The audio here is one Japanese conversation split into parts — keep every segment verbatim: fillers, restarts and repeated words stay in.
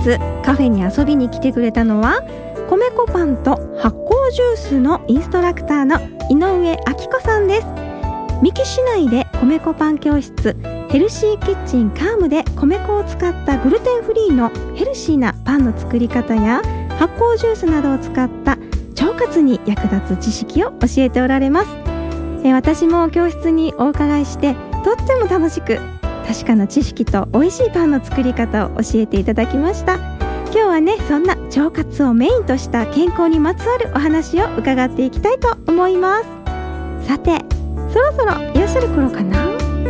日カフェに遊びに来てくれたのは、米粉パンと発酵ジュースのインストラクターの井上明子さんです。三木市内で米粉パン教室ヘルシーキッチンカームで米粉を使ったグルテンフリーのヘルシーなパンの作り方や発酵ジュースなどを使った腸活に役立つ知識を教えておられます。え私も教室にお伺いしてとっても楽しく、確かな知識と美味しいパンの作り方を教えていただきました。今日はね、そんな腸活をメインとした健康にまつわるお話を伺っていきたいと思います。さて、そろそろいらっしゃる頃かな。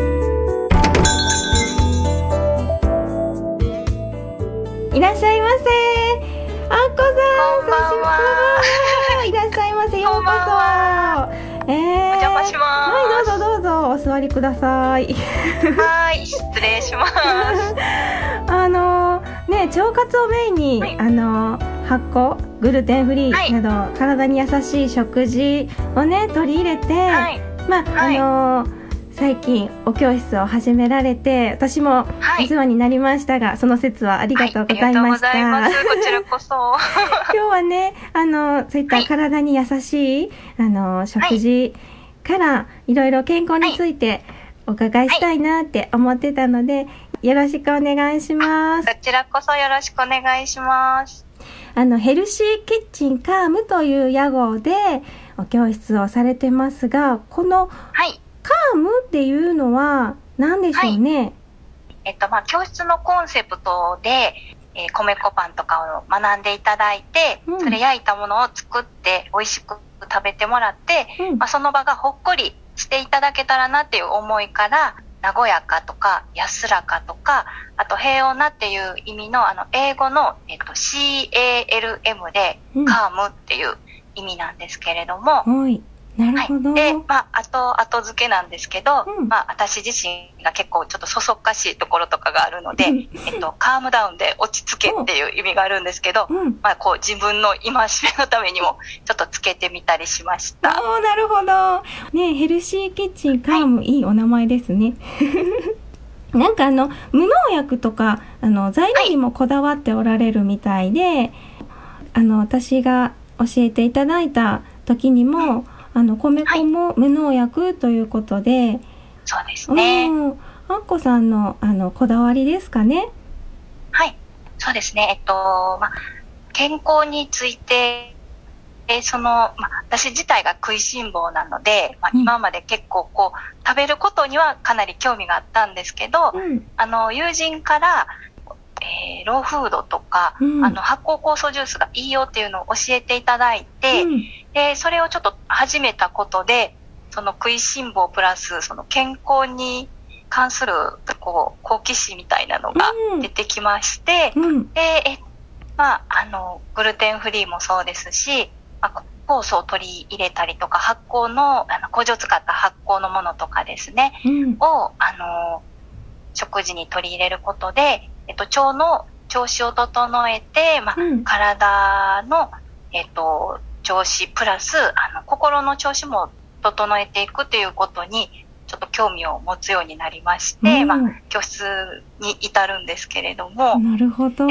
いらっしゃいませ。あっこさん、 こんばんは。 いらっしゃいませ。ようこそ。 こんばんは。 えー、 お邪魔します。 はい、どうぞどうぞお座りください。 はい、失礼します。 あのね、腸活をメインに、はい、あの発酵グルテンフリーなど、はい、体に優しい食事をね取り入れて、はい、まあ、はい、あの最近お教室を始められて、私もお世話になりましたが、はい、その説はありがとうございました。 はい、ありがとうございます。こちらこそ。 今日はね、あのそういった体に優しい、はい、あの食事からいろいろ健康についてお伺いしたいなって思ってたので、はい、よろしくお願いします。 こちらこそよろしくお願いします。 あのヘルシーキッチンカームという屋号でお教室をされてますが、この、はい、カームっていうのは何でしょうね。はい、 えっとまあ、教室のコンセプトで、えー、米粉パンとかを学んでいただいて、うん、それ焼いたものを作って美味しく食べてもらって、うん、まあ、その場がほっこりしていただけたらなっていう思いから、和やかとか安らかとか、あと平穏なっていう意味のあの英語の、えっと、シーエーエルエム で、うん、カームっていう意味なんですけれども、 はい、なるほど。 はい、で、まあ、あと後付けなんですけど、うん、まあ、私自身が結構ちょっとそそっかしいところとかがあるので、えっと、カームダウンで落ち着けっていう意味があるんですけど、うん、まあ、こう自分の戒めのためにもちょっとつけてみたりしました。 おー、なるほど。ね、ヘルシーキッチンカーム、はい、いいお名前ですね。なんかあの無農薬とかあの材料にもこだわっておられるみたいで、はい、あの私が教えていただいた時にも、うん、あの米粉も無農薬ということで、はい、 そうですね。 あっこさんのあのこだわりですかね。 はい、そうですね。えっとまあ健康について。でそのまあ、私自体が食いしん坊なので、まあ、今まで結構こう食べることにはかなり興味があったんですけど、うん、あの友人から、えー、ローフードとか、うん、あの発酵酵素ジュースがいいよっていうのを教えていただいて、うん、でそれをちょっと始めたことで、その食いしん坊プラスその健康に関するこう好奇心みたいなのが出てきまして、うん、でえ、まあ、あのグルテンフリーもそうですし、まあ、酵素を取り入れたりとか発酵の、あの麹を使った発酵のものとかですね、うん、をあの食事に取り入れることで、えっと、腸の調子を整えて、まあ、うん、体の、えっと、調子プラスあの心の調子も整えていくということにちょっと興味を持つようになりまして、うん、まあ、教室に至るんですけれども。 なるほど。 うん、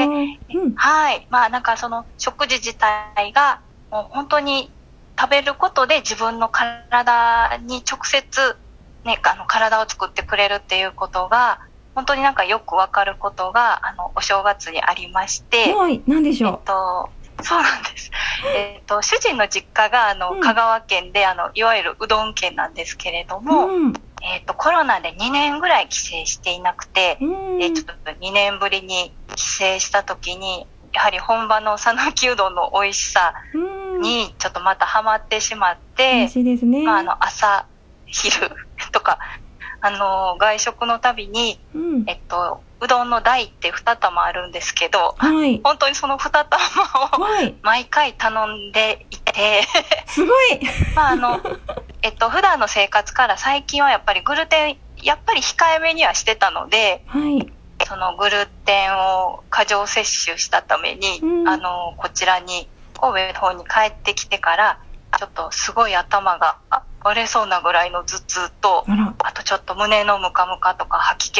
はい。まあなんかその食事自体がもう本当に食べることで自分の体に直接、ね、あの体を作ってくれるっていうことが本当になんかよくわかることがあのお正月にありまして。 はい、何でしょう。 えっと、そうなんです。えっと主人の実家があの、うん、香川県であのいわゆるうどん県なんですけれども、うん、えっとコロナでにねんぐらい帰省していなくて、うん、えちょっとにねんぶりに帰省した時に。やはり本場の讃岐うどんの美味しさにちょっとまたハマってしまって、 美味しいですね。 まあ、あの朝昼とかあの外食のたびに、うん、えっとうどんの台ってに玉あるんですけど、はい、本当にそのに玉を毎回頼んでいて、 すごい。 まああのえっと普段の生活から最近はやっぱりグルテンやっぱり控えめにはしてたので。はい、そのグルテンを過剰摂取したために、うん、あのこちらに神戸の方に帰ってきてからちょっとすごい頭が割れそうなぐらいの頭痛と、 あ, あとちょっと胸のムカムカとか吐き気があっ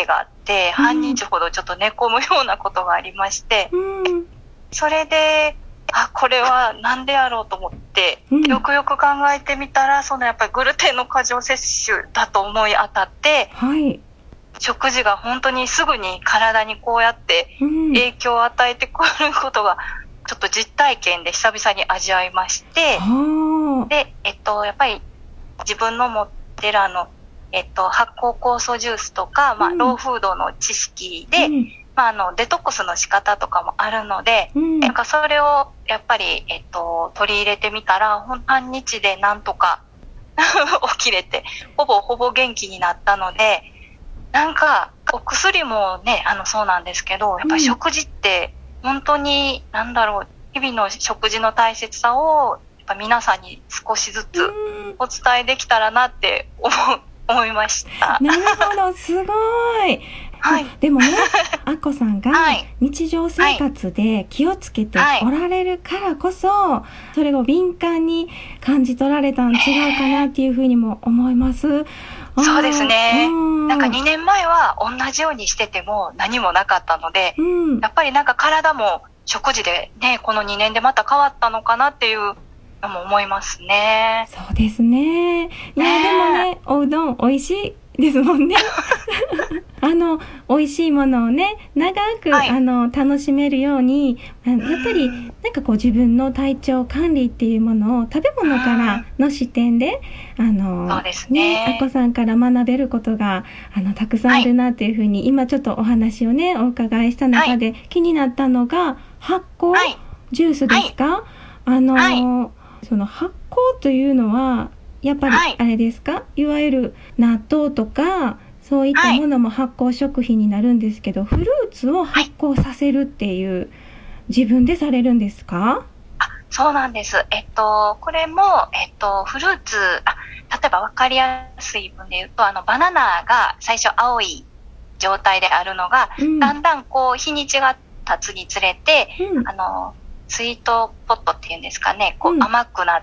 て、半日ほどちょっと寝込むようなことがありまして、 うん、 それで、あ、これはなんでやろうと思って、うん、よくよく考えてみたら、そのやっぱりグルテンの過剰摂取だと思い当たって、 はい、 食事が本当にすぐに体にこうやって影響を与えてくることが、ちょっと実体験で久々に味わいまして、 うん、 で、えっと、やっぱり自分の持ってるあの、えっと、発酵酵素ジュースとか、まあ、ローフードの知識で、うん、まあ、あの、デトックスの仕方とかもあるので、うん、なんかそれをやっぱり、えっと、取り入れてみたら、半日でなんとか起きれて、ほぼほぼ元気になったので、なんか、お薬もね、あの、そうなんですけど、やっぱり食事って、本当に、なんだろう、日々の食事の大切さを、やっぱ皆さんに少しずつお伝えできたらなって思う、思いました。 なるほど、すごい。 はい、 でもね、アッコさんが日常生活で気をつけておられるからこそ、はい、それを敏感に感じ取られたん違うかなっていうふうにも思います。 そうですね。なんかにねんまえは同じようにしてても何もなかったので、うん、やっぱりなんか体も食事でね、このにねんでまた変わったのかなっていうのも思いますね。 そうですね。いや、ね、でもね、おうどん美味しいですもんね。あの、美味しいものをね、長く、はい、あの、楽しめるように、やっぱり、なんかこう自分の体調管理っていうものを食べ物からの視点で、あの、 そうですね。 ね、あこさんから学べることが、あの、たくさんあるなっていうふうに、はい、今ちょっとお話をね、お伺いした中で気になったのが、発酵、はい、ジュースですか？はい、あの、はい、その発酵というのは、やっぱりあれですか、はい、いわゆる納豆とかそういったものも発酵食品になるんですけど、はい、フルーツを発酵させるっていう、はい、自分でされるんですか？ あ、そうなんです。えっとこれもえっとフルーツ、あ、例えば分かりやすい分で言うと、あのバナナが最初青い状態であるのが、うん、だんだんこう日にちが経つにつれて、うん、あのスイートポットっていうんですかね、こう甘くなって、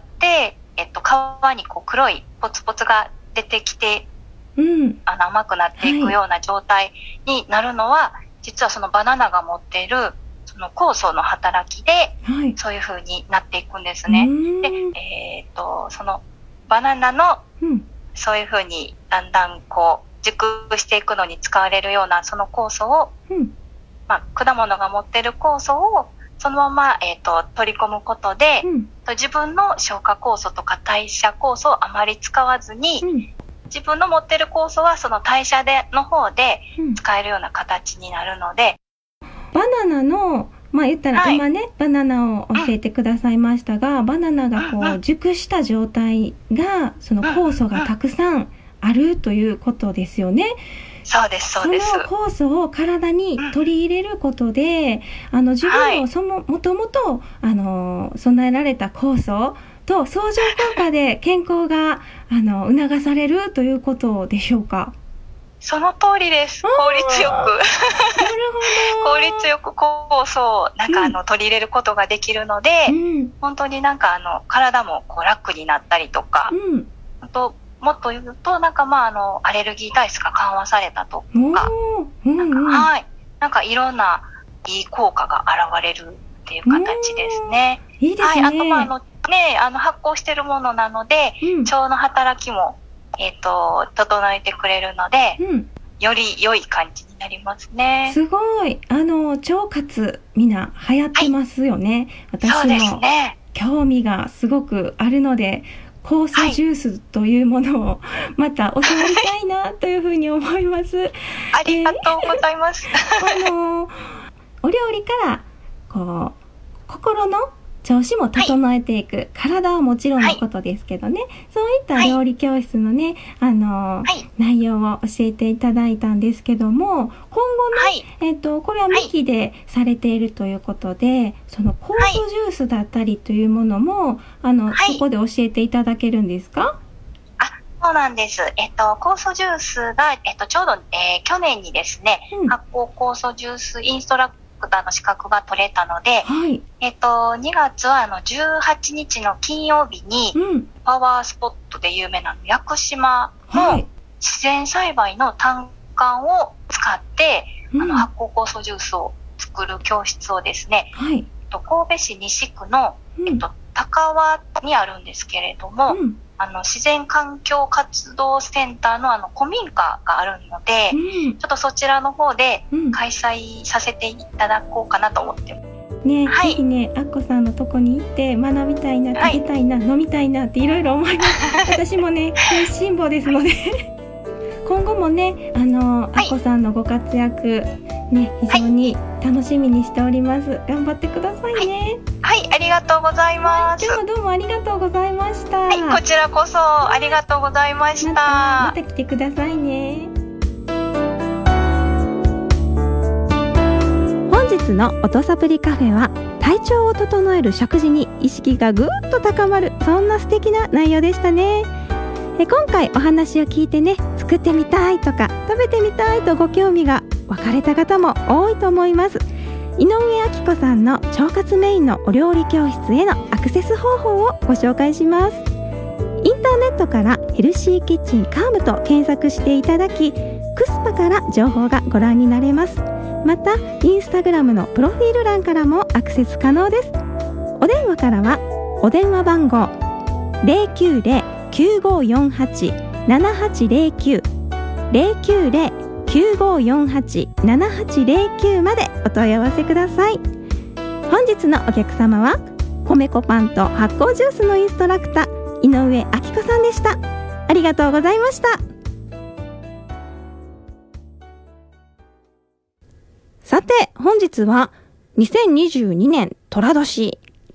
うん、えっと、皮にこう黒いポツポツが出てきて、うん、あの甘くなっていくような状態になるのは、はい、実はそのバナナが持っているその酵素の働きで、はい、そういう風になっていくんですね。で、えー、っと、そのバナナの、うん、そういう風にだんだんこう熟していくのに使われるようなその酵素を、うん、まあ、果物が持っている酵素をそのまま、えー、と取り込むことで、うん、自分の消化酵素とか代謝酵素をあまり使わずに、うん、自分の持っている酵素はその代謝での方で使えるような形になるので、 うん、バナナの、まあ言ったら今ね、はい、バナナを教えてくださいましたが、うん、バナナがこう、うんうん、熟した状態がその酵素がたくさんあるということですよね。 そうです、そうです。 その酵素を体に取り入れることで、うん、あの自分のその、もともと、あの、備えられた酵素と相乗効果で健康が、あの、促されるということでしょうか？ その通りです。効率よく。なるほど。効率よく酵素を、なんかあの、うん、取り入れることができるので、うん、本当になんかあの、体もこう楽になったりとか、うん、あと、もっと言うと、なんかまあ、あの、アレルギー体質が緩和されたとか、うんうん、なんか、はい。なんかいろんないい効果が現れるっていう形ですね。 いいですね。 はい。あと、まあ、あの、ね、あの、発酵してるものなので、うん、腸の働きも、えっと、整えてくれるので、うん、より良い感じになりますね。 すごい。あの、腸活、みんな流行ってますよね。はい、私も。そうですね。興味がすごくあるので、酵素ジュースというものをまた教わりたいなというふうに思います。 ありがとうございます。 あのお料理からこう心の調子も整えていく、はい、体はもちろんのことですけどね、はい、そういった料理教室のね、あの、はい、内容を教えていただいたんですけども、今後ね、はい、えっと、これはミキでされているということで、その酵素ジュースだったりというものも、あの、はい、そこで教えていただけるんですか？ あ、そうなんです。えっと、酵素ジュースが、えっと、ちょうど、えー、去年にですね、うん、発酵酵素ジュースインストラクターの資格が取れたので、はい、えっと、にがつはあのじゅうはちにちの金曜日に、うん、パワースポットで有名な屋久島の自然栽培の単管を作って、 うん、 あの発酵酵素ジュースを作る教室をですね、 はい、 神戸市西区の、 うん、 えっと、高輪にあるんですけれども、うん、あの自然環境活動センターのあの古民家があるので、うん、ちょっとそちらの方で開催させていただこうかなと思ってます。 ね、はい、ぜひね、あっこさんのとこに行って学びたいな、食べたいな、はい、飲みたいなっていろいろ思います。私もね、食いしん坊ですので今後もね、あの、はい、あっこさんのご活躍ね、非常に楽しみにしております。はい、頑張ってくださいね。 はい、はい、ありがとうございます。 今日はどうもありがとうございました。 はい、こちらこそありがとうございました。また、 また来てくださいね。本日の音サプリカフェは、体調を整える食事に意識がぐーっと高まる、そんな素敵な内容でしたね。え今回お話を聞いてね、作ってみたいとか食べてみたいとご興味が湧かれた方も多いと思います。井上明子さんの腸活メインのお料理教室へのアクセス方法をご紹介します。インターネットからヘルシーキッチンカームと検索していただき、クスパから情報がご覧になれます。またインスタグラムのプロフィール欄からもアクセス可能です。お電話からはお電話番号 ゼロきゅうゼロ きゅうごよんはち ななはちゼロきゅう ゼロきゅうゼロ きゅうごよんはち ななはちゼロきゅう までお問い合わせください。本日のお客様は米粉パンと発酵ジュースのインストラクター井上明子さんでした。ありがとうございました。さて本日はにせんにじゅうにねん寅年